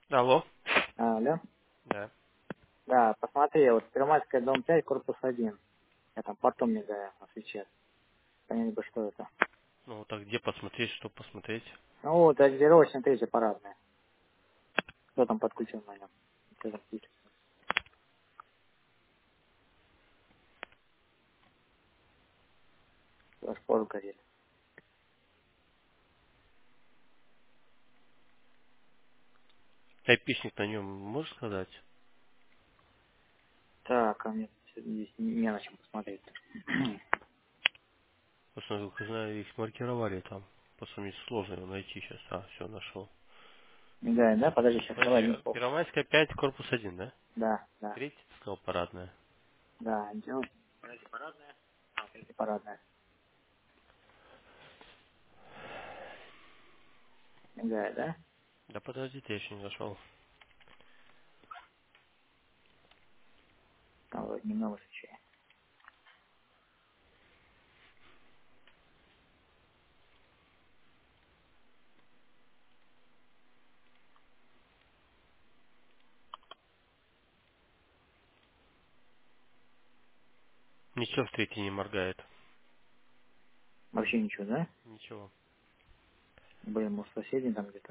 Алло. Алло. Да. Да, посмотри, вот Первомайская, дом 5, корпус 1. Я там потом мигаю на свече. Понять бы, что это. Ну, так где посмотреть, что посмотреть? Ну вот, ориентировочно третья парадная. Кто там подключен на нем? Кто там включен? Шпор горит. Айпишник на нем можешь сказать? Так, а мне здесь не на чем посмотреть. Просто, насколько я знаю, их маркировали там. Просто мне сложно его найти сейчас. А, все, нашел. Мигает, да? Подожди, сейчас давай Подожди, не пол. Первомайская 5, корпус 1, да? Да, да, Третий, ты сказал, парадная. да. Делай. Третья парадная. А, третья парадная. Мигает, да? Да подожди, ты еще не нашел. Там вот немного свечей. Ничего в третий не моргает. Вообще ничего, да? Ничего. Блин, может соседи там где-то.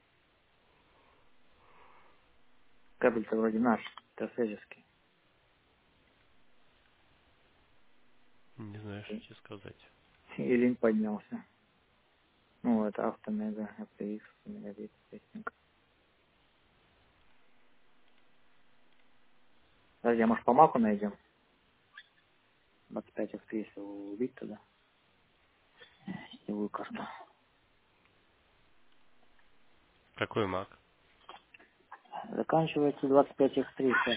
Кабель-то вроде наш, ТСЭжеский. Не знаю, что тебе сказать. И линь поднялся. Ну, это автомега, FTX, мегабит, тестинг. Подожди, а может по маку найдем? 25 FTX убить туда, сетевую карту. Какой маг? Заканчивается 25 F3 сейчас.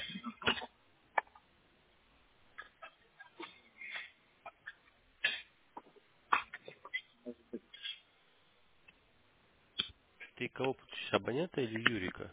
Ты кого подключишь, абонента или Юрика?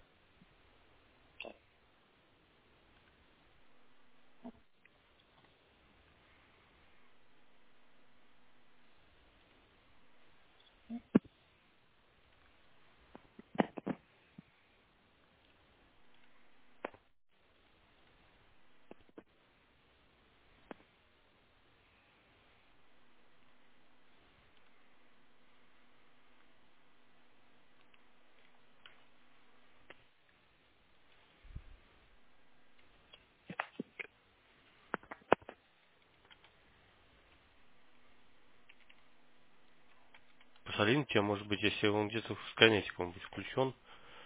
Посмотри на тебя, может быть, если он где-то в сканетиком будет включен.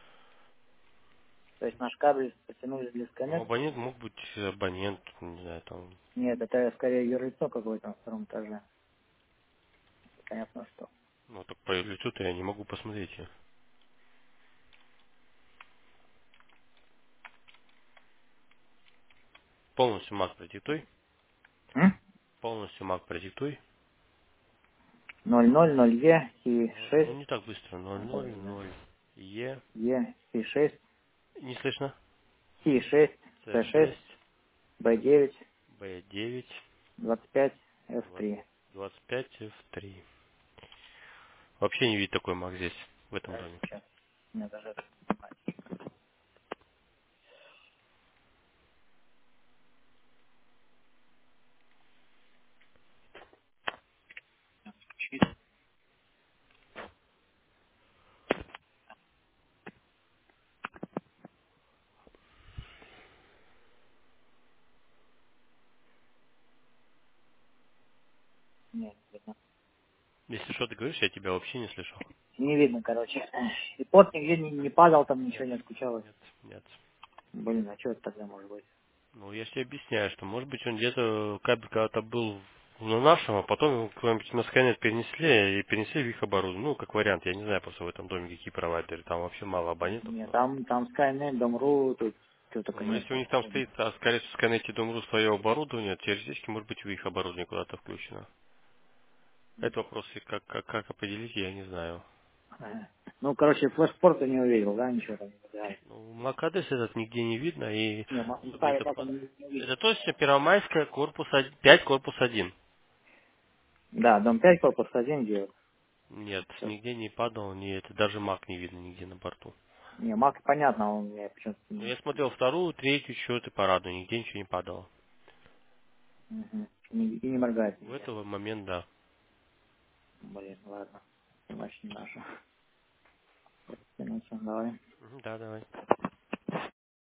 То есть наш кабель потянули для Ну, сканет? абонент мог быть абонент, не знаю, там. Нет, это скорее юрлицо какое-то на втором этаже. Понятно, что. Ну, так по лицу-то я не могу посмотреть. Полностью маг продиктуй. М? Полностью маг продиктуй. 000 и Ну, 6 не так быстро. 000 Е. Е и 6 Не слышно. и 6 С6 С6. Б9 Б9. 25 F3. 25 F3. Вообще не видит такой маг здесь, в этом доме. Сейчас. У меня даже нет, не видно. Если что ты говоришь, я тебя вообще не слышал. Не видно, короче. И порт нигде не падал, там ничего Нет, не отключалось. нет, нет. Блин, а что это тогда может быть? Ну, я же тебе объясняю, что, может быть, он где-то, кабель когда-то был на нашем, а потом его куда-нибудь на скайнет перенесли и перенесли в их оборудование. Ну, как вариант, я не знаю просто в этом доме какие провайдеры, там вообще мало абонентов. Нет, Но... там Skynet, Дом.ру, тут что только Ну, нет. если у них там стоит, скорее всего, в скайнете Дом.ру свое оборудование, теоретически, может быть, у их оборудование куда-то включено. Это вопрос, и как определить, я не знаю. Ага. Ну, короче, флешпорта не увидел, да, ничего там не да. Ну, Макадес этот нигде не видно, и Не, Макаре где-то... так он не увидел. Это точно Первомайская, корпус 5, корпус 1. Да, дом 5, корпус 1 делает. Нет, Сейчас. нигде не падал, ни это, даже маг не видно нигде на борту. Не, Мак, понятно, он мне почему-то... Ну, я смотрел вторую, третью, четвертую парадную, нигде ничего не падало. И не моргает В нигде. этот момент, да. Блин, ладно. Вообще не наша. Ну, всё, давай. Да, давай.